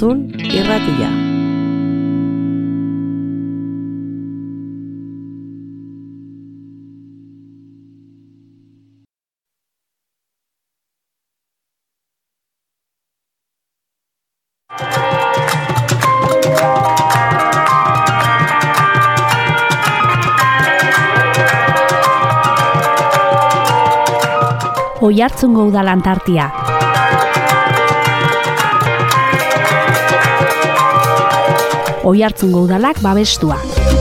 Oihartzun irratia. Oihartzungo udalan tartia. Oihartzungo udalak babestua.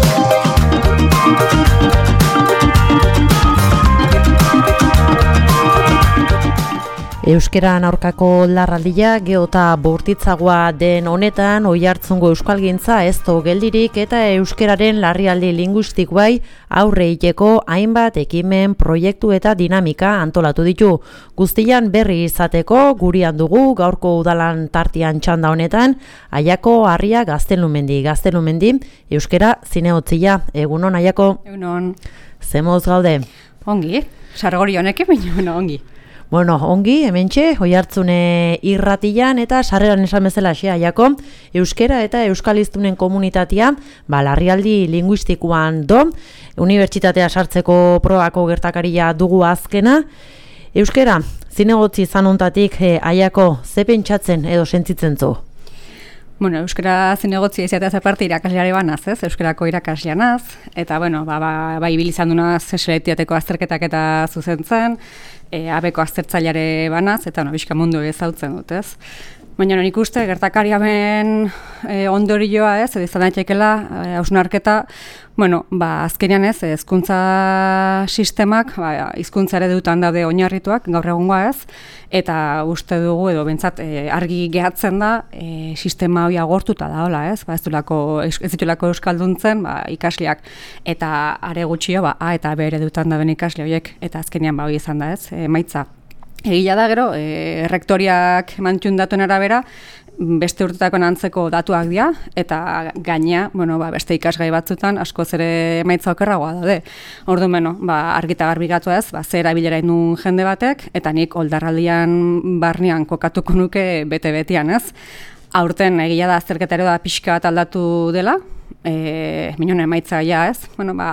Euskeran aurkako larraldia geota bortitzagoa den honetan Oihartzungo euskalgintza ez do geldirik eta euskeraren larrialdi linguistikoai aurre egiteko hainbat ekimen, proiektu eta dinamika antolatu ditu. Guztian berri izateko gurian dugu gaurko udalan tartian txanda honetan Aiako Harria Gaztelumendi, euskera zinegotzia. Egunon Aiako? Egunon. Zemoz gaude? Ongi, sargori honek baina ongi. Bueno, ongi, hementxe, Oihartzune irratian eta sarreran esan bezala Aiako, euskera eta euskaliztunen komunitatea, larrialdi linguistikoan do, unibertsitatea sartzeko probako gertakaria dugu azkena. Euskera, zinegotzi zanontatik Aiako, ze pentsatzen edo sentitzen zu? Bueno, euskera zinegotzia izateaz aparte irakasleare banaz, ez? Euskerako irakaslean naz, eta bueno, bai ibilizan dunaz selektiateko azterketak eta zuzentzen, abeko aztertzaileare banaz, eta bizka mundu ezautzen dut, ez? Baina nik uste, gertakariamen ondorioa, ez? Edo izan daitekela, hausnarketa, azkenean ez, hezkuntza sistemak, hizkuntza eredutan daude oinarrituak, gaur egungoa ez, eta uste dugu, edo bentsat argi gehatzen da, sistema hori agortuta da, hola ez? Ez ditulako euskalduntzen, ikasleak, eta are gutxio, A eta B eredutan dauden ikasle horiek, eta azkenean hori izan da ez, emaitza. Egia da gero, rektoriak mantun datuen arabera, beste urtetako antzeko datuak dira, eta gaina, beste ikasgai batzutan askoz ere emaitza okerragoa daude. Orduan, argita garbigatu ez, ze erabilera indun jende batek, eta nik oldarraldian barnean kokatuko nuke bete-betian ez. Aurten egia da azterketaro da pixka bat aldatu dela, minon emaitza ja ez.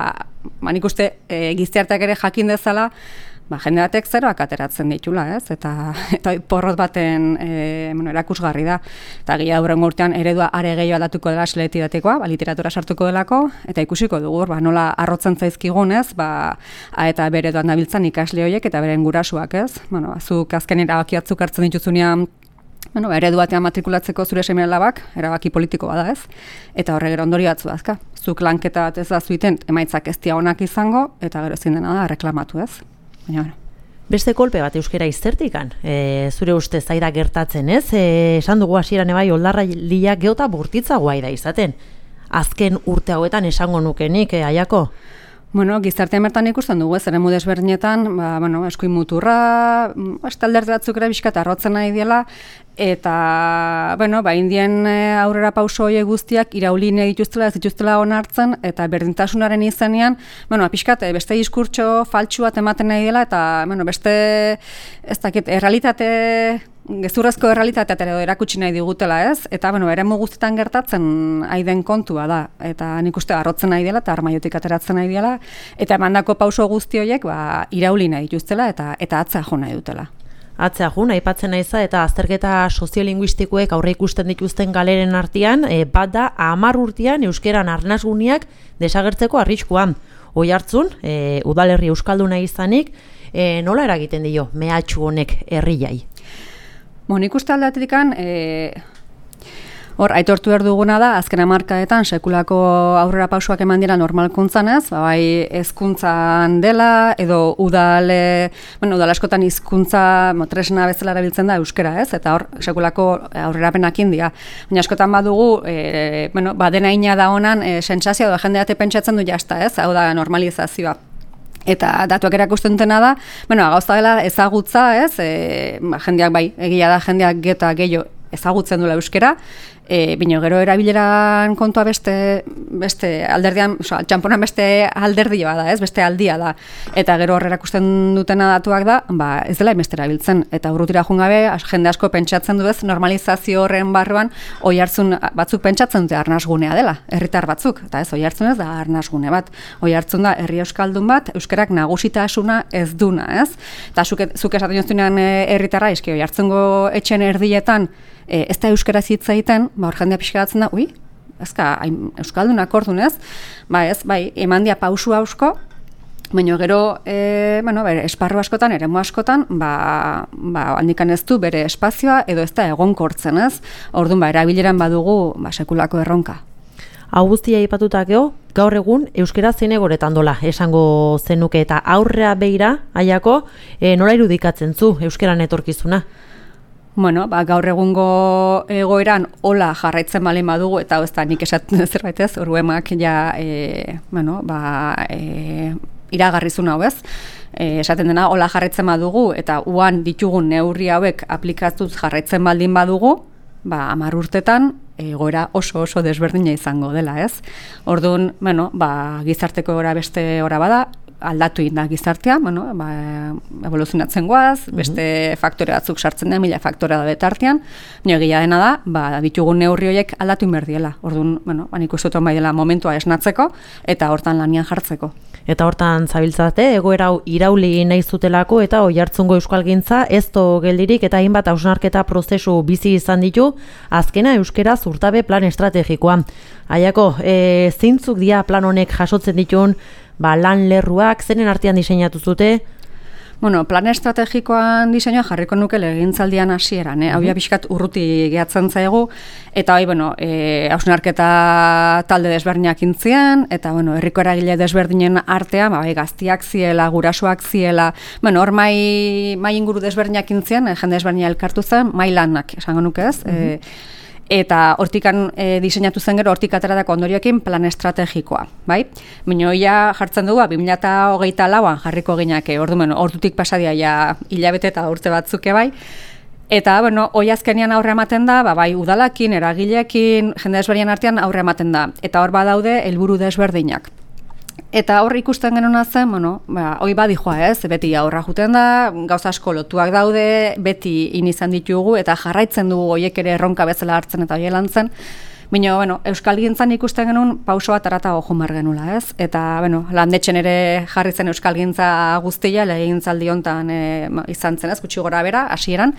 Nik uste gizarteak ere jakin dezala, jende batek zeroak ateratzen ditula, ez? Eta porrot baten erakusgarri da. Eta gila hurrengo urtean eredua are gehiago aldatuko dela selektibatekoa, literatura sartuko delako, eta ikusiko dugu, nola arrotzen zaizkigun, ez? A eta bere ereduan dabiltzan ikasle horiek eta beren gurasuak, ez? Zuk azken erabakiatzuk hartzen dituzunean, eredu batean matrikulatzeko zure seme-alabak, erabaki politiko bada, ez? Eta horre gero ondorio batzu dazka. Zuk lanketa bat ez da zuiten, emaitzak ez dia onak izango, eta gero ezin dena da, reklamatu, ez? Beste kolpe bat euskera iztertikan, zure uste zaida gertatzen, ez? Esan dugu hasieran ebai oldarraldia geota bortitzagoa da izaten. Azken urte hauetan esango nukenik, Aiako? Gizartean bertan ikusten dugu, eremu desberdinetan, eskuin muturra, alderte batzuk ere bizkat arrotzen nahi dela, eta, indien aurrera pauso horiek guztiak irauline dituztela, ez dituztela onartzen, eta berdintasunaren izenean, pixkat, beste diskurtso faltsu bat ematen nahi dela, eta, beste, ez dakit, gezurrezko errealitatea edo erakutsi nahi digutela, ez? Eta, eremu guztietan gertatzen aiden kontua da, eta nik uste arrotzen nahi dela, eta armaiotik ateratzen nahi dela, eta emandako pauso guzti horiek, irauli nahi dituztela, eta atzea jo nahi dutela. Atzea jo, aipatzen naiza, eta azterketa soziolinguistikoek aurre ikusten dituzten galeren artean, bat da 10 urtean euskeran arnasguniak desagertzeko arriskuan. Oihartzun, udalerri euskalduna izanik, nola eragiten dio mehatxu honek herriai? Nik uste aldatikan, aitortu behar duguna da, azken hamarkadetan sekulako aurrera pausoak eman dira normalkuntzan ez, bai hezkuntzan dela, edo udal askotan hizkuntza tresna bezala erabiltzen da euskera ez, eta hor sekulako aurrerapenak india. Baina askotan badugu, dena ina da honan, sentsazioa da jende bate pentsatzen du jazta ez, hau da normalizazioa. Eta datuak erakusten dutena da, gauza dela ezagutza, ez? Jendeak egia da jendeak geta gehiago ezagutzen duela euskera, bino gero erabileran kontua beste alderdian, txamponan beste alderdia da, ez? Beste aldia da. Eta gero horrela ikusten dutena datuak da, ez dela hainbeste erabiltzen. Eta urrutira joan gabe, jende asko pentsatzen du ez, normalizazio horren barruan, Oiartzun batzuk pentsatzen dute arnasgunea dela, herritar batzuk. Eta ez, Oiartzun ez da arnasgune bat. Oiartzun da herri euskaldun bat, euskarak nagusitasuna ez duna, ez? Eta zuk esaten joztunean herritarra, eski Oiartzungo etxen erdietan, ez da euskaraz hitz egiten, hor jendea pixka batzen da, euskaldunak ordunez, eman dia pausu hausko, baina gero, esparru askotan, eremu askotan, handikan ez du bere espazioa edo ez da egonkortzen, ez? Orduan, erabileran badugu sekulako erronka. Hau guztia aipatutak gaur egun euskera zein egoretan dola esango zenuke eta aurrea begira, aiako, nola irudikatzen zu euskeran etorkizuna? Bueno, gaur egungo egoeran hola jarraitzen baldin badugu, eta ez da nik esaten zerbait ez, Orduemak ja, iragarrizun hau ez, esaten dena hola jarraitzen badugu, eta uan ditugun neurri hauek aplikatuz jarraitzen baldin badugu, 10 urtetan egoera oso desberdina izango dela, ez? Orduan, gizarteko ora beste ora bada, aldatu egin da gizartea, evoluzionatzen goaz, beste faktore batzuk sartzen da, 1000 faktore da betartean, baina egia dena da, ditugun neurri horiek aldatu inberdiela. Orduan, nik uste dut bai dela momentua esnatzeko, eta hortan lanian jartzeko. Eta hortan zabiltzate, egoera hau irauli nahi zutelako eta Oiartzungo euskalgintza ez do geldirik eta hainbat hausnarketa prozesu bizi izan ditu, azkena euskera zurtabe plan estrategikoa. Aiako, zeintzuk dira plan honek jasotzen ditun, lan lerruak, zenen artean diseinatu zute? Bueno, plan estrategikoan diseinua jarriko nuke legegintzaldian hasieran, hau pixkat urruti gehatzen zaigu, eta hausnarketa talde desberdinak intzien, eta herriko eragile desberdinen artean, gaztiak ziela, gurasoak ziela, hor mai inguru desberdinak intzien, jende desberdina elkartu zen, mai lanak, esango nuke ez, eta hortikan diseinatu zen gero hortik ateratako ondorioekin plan estrategikoa, bai? Baina ia jartzen dugu 2024an jarriko ginake. Ordutik pasadia ja hilabete eta urte batzuke bai. Eta hoi azkenean aurre ematen da, bai udalakin, eragileekin, jende desberdinen artean aurre ematen da. Eta hor badaude helburu desberdinak. Eta hor ikusten genuna zen, hoi badijoa ez, beti aurra juten da, gauza asko lotuak daude, beti inizan ditugu, eta jarraitzen dugu hoiek ere erronka bezala hartzen eta hoie lantzen. Baina, euskalgintzan ikusten genuen pauso bat aratago jumar genula, ez? Eta, landetxen ere jarri zen euskalgintza guztia, legegintzaldi hontan izan zen ez, gutxi gora bera, hasieran.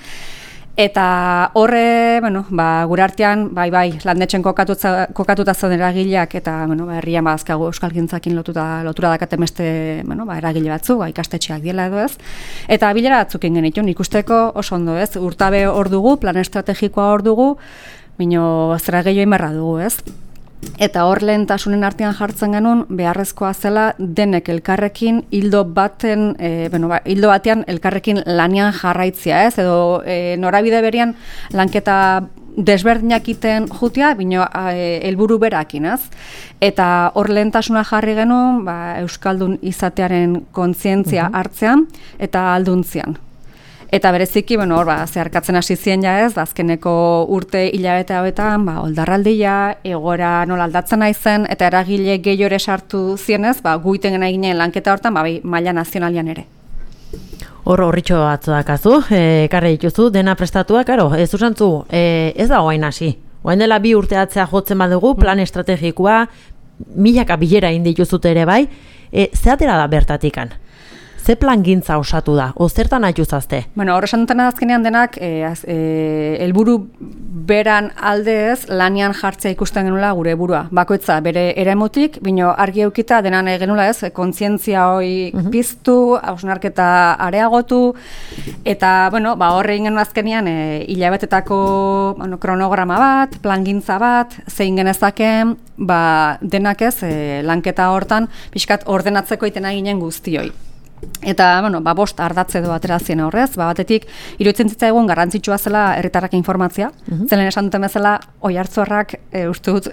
Eta horre, gure artean, landetxen kokatuta zauden eragileak eta, herrian azkagu euskalgintzakin lotura dakaten beste, eragile batzu, ikastetxeak diela edo ez. Eta bilera batzukin genitun, ikusteko oso ondo ez, urtabe hor dugu, plan estrategikoa hor dugu, bino zera gehiago inberra dugu ez. Eta hor lehentasunen artean jartzen genuen, beharrezkoa zela denek elkarrekin hildo batean elkarrekin lanian jarraitzia, ez? Edo norabide berian lanketa desberdinak iten jutia, bino helburu berakin, ez? Eta hor lehentasuna jarri genuen, euskaldun izatearen kontzientzia hartzean eta alduntzian. Eta bereziki, hor zeharkatzen hasi zien ja ez, azkeneko urte hilabete hauetan, oldarraldia, egora nola aldatzen naizen, eta eragile gehiore sartu zienez, guiten gena ginen lanketa hortan, maila nazionalian ere. Hor horritxo batzu dakazu, ekarri dituzu, dena prestatua, karo, ez usantzu, ez da oain hasi. Oain dela 2 urte atzea jotzen badugu, plan estrategikoa, milaka bilera indituzute ere bai, zeatera da bertatikan? Ze plangintza osatu da, o zertan atxuzazte? Hor esan dutena azkenean denak, helburu beran aldez lanian jartzea ikusten genula gure burua. Bakoitza bere eremutik, bino argi eukita denan genula ez, kontzientzia hoi piztu, hausnarketa areagotu, eta horre egin genuen azkenean hilabetetako kronograma bat, plangintza bat, zein genezaken, denak ez, lanketa hortan, pixkat ordenatzeko itena ginen guztioi. Eta, 5 ardatze edo aterazien horrez, batetik, iruditzen zitzaigun garrantzitsua zela herritarrak informatzia, zelen esan duten bezala, Oiartzorrak uste dut,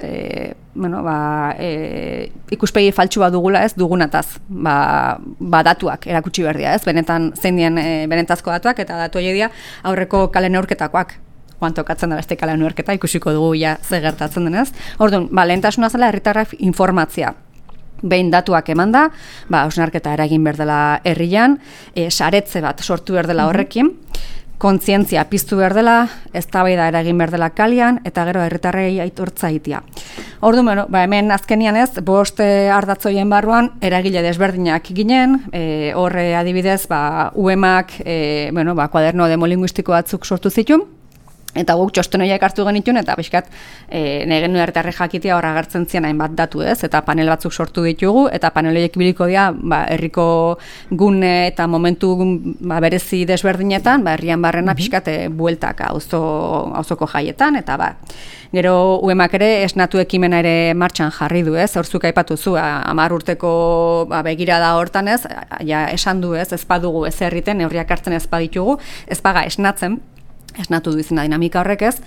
ikuspegi faltsua dugula ez, dugunataz, datuak erakutsi berdia ez, benetan zein dien benetazko datuak, eta datu hori dira aurreko kale neurketakoak. tokatzen da beste kala unerketa, ikusiko dugu ja ze gertatzen denez. Orduan, lehentasuna zela herritarrak informatzia. Behin datuak eman da, hausnarketa eragin behar dela herrian, saretze bat sortu behar dela horrekin, kontzientzia piztu behar dela, eztabaida eragin behar dela kalian, eta gero herritarrei aitortza egitea. Orduan, hemen azkenian ez, 5 ardatzoien barruan, eragile desberdinak ginen, horre adibidez, UEMak, kuaderno demolinguistiko batzuk sortu zituen, eta guk txosten horiek hartu genituen, eta pixkat nahi genuen herritarrek jakitea horra agertzen zian hainbat datu ez, eta panel batzuk sortu ditugu, eta panel horiek biliko dira herriko gune eta momentu berezi desberdinetan, herrian barrena pixkat bueltak auzoko jaietan, eta gero UEMak ere esnatu ekimena ere martxan jarri du ez, horzuk aipatu zu, 10 urteko begirada hortan ez, esan du ez badugu ez herriten, neurriak hartzen ez baditugu, ez baga esnatu du izena dinamika horrek ez,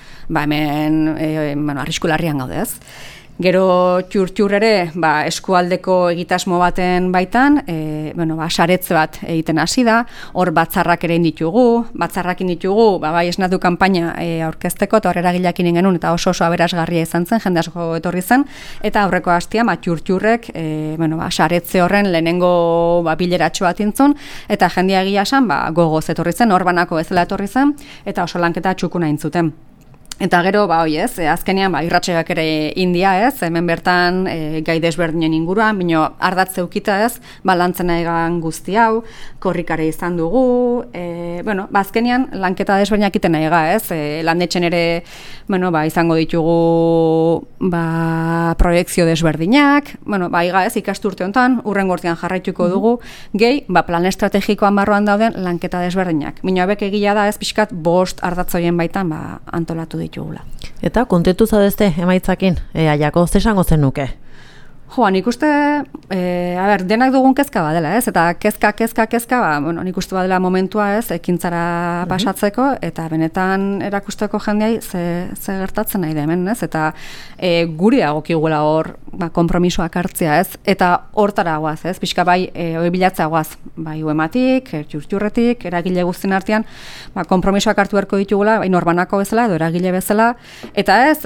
hemen arrisku larrian gaude ez. Gero txur ere eskualdeko egitasmo baten baitan, saretze bat egiten hasi da, hor batzarrak ere inditugu, bai esnatu kanpaina aurkezteko, eta hor eragileak inen genuen, eta oso aberasgarria izan zen, jende asko etorri zen, eta aurreko hastian txurrek saretze horren lehenengo bileratxo bat intzun, eta jendea egia esan gogoz etorri zen, hor banako bezala etorri zen, eta oso lanketa txukuna intzuten. Eta gero, azkenean, irratxegak ere India ez, hemen bertan gai desberdinen inguruan, bino ardatz zeukita ez, lantzen egan guzti hau, korrikare izan dugu, azkenean lanketa desberdinak iten ega ez, landetxen ere, izango ditugu proiektzio desberdinak, iga ez, ikasturte honetan, urrengo urtean jarraituko dugu, gehi, plan estrategikoan barruan dauden lanketa desberdinak. Bino abek egia da ez, pixkat 5 ardatzoien baitan antolatu ditu. Eta kontentu zaudezte emaitzakin, Aiako, zesango zenuke? Nik uste, denak dugun kezka badela, ez? Eta kezka, nik uste badela momentua, ez? Ekintzara pasatzeko, eta benetan erakusteko jendeai ze gertatzen nahi da hemen, ez? Eta guri agokigula hor konpromisoak hartzea, ez? Eta hortara guaz, ez? Pixka hoi bilatzea guaz, UEMatik, txurretik, eragile guztien artean, konpromisoak hartu beharko ditugula, norbanako bezala, edo eragile bezala, eta ez,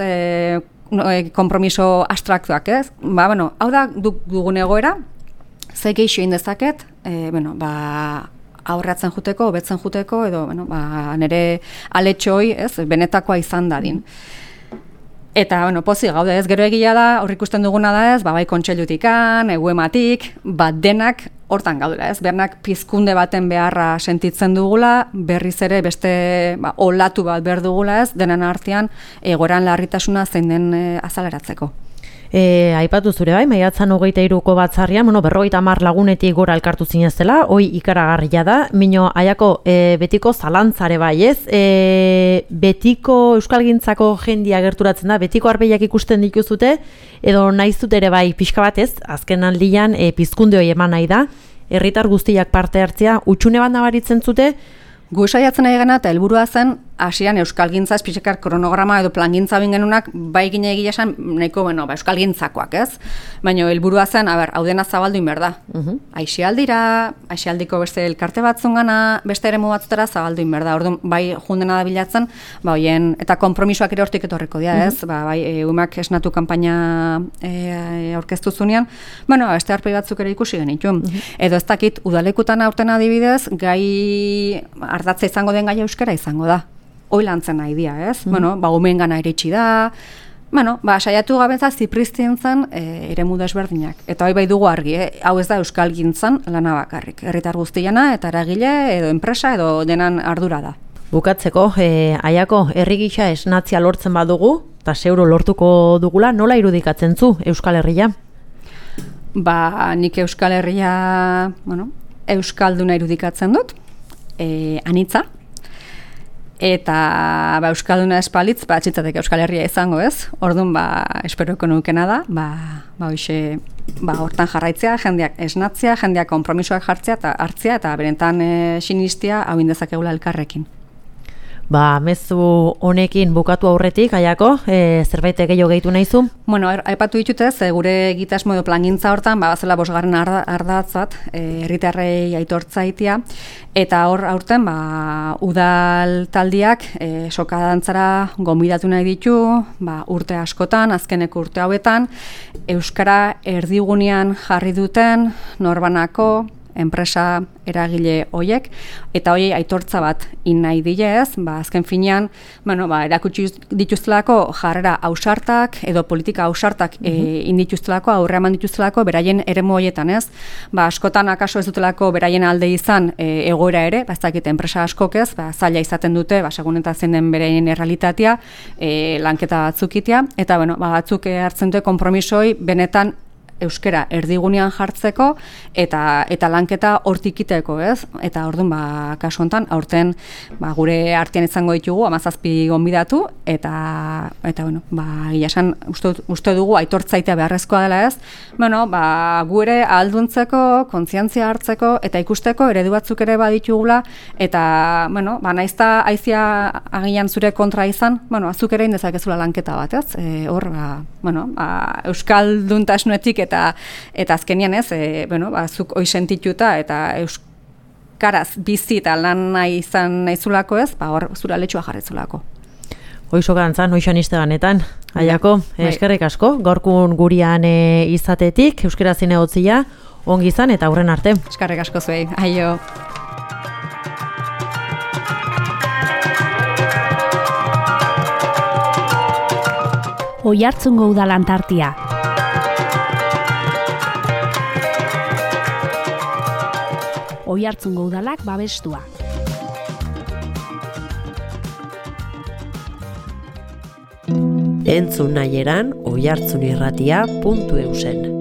konpromiso abstraktuak, ez? Hau da dugun egoera, ze geixo indezaket, aurratzen juteko, hobetzen juteko, edo nire aletxoi, ez, benetakoa izan dadin. Eta, pozik gaude ez, gero egia da, hor ikusten duguna da ez, bai kontseilutikan, UEMatik, denak hortan gaudela ez, bernak pizkunde baten beharra sentitzen dugula, berriz ere beste olatu bat behar dugula ez, denen artean egoeran larritasuna zein den azaleratzeko. Aipatu zure bai, maiatzan 23ko batzarrian, 50 lagunetik gora elkartu zinezela, hoi ikaragarria da, mino Aiako betiko zalantzare bai ez, betiko euskalgintzako jendia gerturatzen da, betiko arbeiak ikusten dituzute, edo naizut ere bai pixka bat ez, azken aldian pizkunde hoi eman nahi da, herritar guztiak parte hartzea, utxune bat nabaritzen zute, gu saiatzen nahi gana eta helburua zen hasian euskalgintza espizikar kronograma edo plangintza bingenunak bai gine egia esan nahiko euskalgintzakoak, ez? Baina helburua zen, hau dena zabaldu inber da. Aixialdiko beste elkarte batzungana, beste eremu batzutara zabaldu inber da. Orduan bai jundena da bilatzen, hoien eta konpromisoak ere hortik etorriko dira, ez? Bai UEMak esnatu kanpaina aurkeztu zunean, beste harpei batzuk ere ikusi genituen. Edo ez dakit udalekutan aurten adibidez, gai ardatza izango den gaia euskara izango da. Hoi lantzen nahi dia, ez? Umen gana iritsi da, saiatu gabentza zipriztien zen eremu desberdinak. Eta hoi bai dugu argi, hau ez da euskalgintzan lana bakarrik. Herritar guztiana eta eragile edo enpresa edo denan ardura da. Bukatzeko, Aiako, herri gisa esnatzia lortzen badugu, eta zeuro lortuko dugula, nola irudikatzen zu Euskal Herria? Nik Euskal Herria, euskalduna irudikatzen dut, anitza, eta euskalduna espalitz, txitzateke Euskal Herria izango ez, orduan esperoko nukena da, hoxe, hortan jarraitzea, jendeak esnatzea, jendeak konpromisoak jartzea eta hartzea, eta berentan sinistia hau indezakegula elkarrekin. Mezu honekin bukatu aurretik, Aiako, zerbait gehiago gehitu nahizu? Bueno, aipatu ditutez, gure egitasmo edo plangintza hortan, bazela 5. ardatz bat, herritarrei aitortzaitia, eta hor aurten, udal taldiak soka dantzara gonbidatu nahi ditu, urte askotan, azkeneko urte hauetan, euskara erdigunean jarri duten, norbanako, enpresa eragile hoiek, eta hoiei aitortza bat nahi dilez, azken finean, erakutsi dituztelako jarrera ausartak, edo politika ausartak indituztelako, aurre eman dituztelako, beraien eremu hoietan, ez? Askotan akaso ez dutelako beraien alde izan egoera ere, ez dakit enpresa askok ez, zaila izaten dute, segun eta zein den beraien errealitatea, lanketa batzukitea, eta batzuk hartzen dute konpromisoi benetan euskara erdigunean jartzeko eta lanketa hortikiteko, ez? Eta orduan, kasu honetan, aurten gure artean izango ditugu 17 gonbidatu eta gila esan uste dugu aitortzaitea beharrezkoa dela, ez? Gu ere ahalduntzeko, kontzientzia hartzeko eta ikusteko eredu batzuk ere baditugula eta naizta haizia agian zure kontra izan, azuk ere indezakezula lanketa bat, ez? Hor, euskalduntasunetik eta azkenian ez, zuk hoi sentituta eta euskaraz bizi eta lan nahi izan nahizulako ez, hor zura letxua jarretzulako. Hoixo gantzan, hoixo anisteganetan. Aiako, eskerrik asko, gaurkun gurian izatetik, euskara zinegotzia, ongi izan eta aurren arte. Eskerrik asko zuei, aio. Oiartzungo Udalantartia. Oiartzungo Udalak babestua. Entzun nahi eran oiartzunirratia.eusen.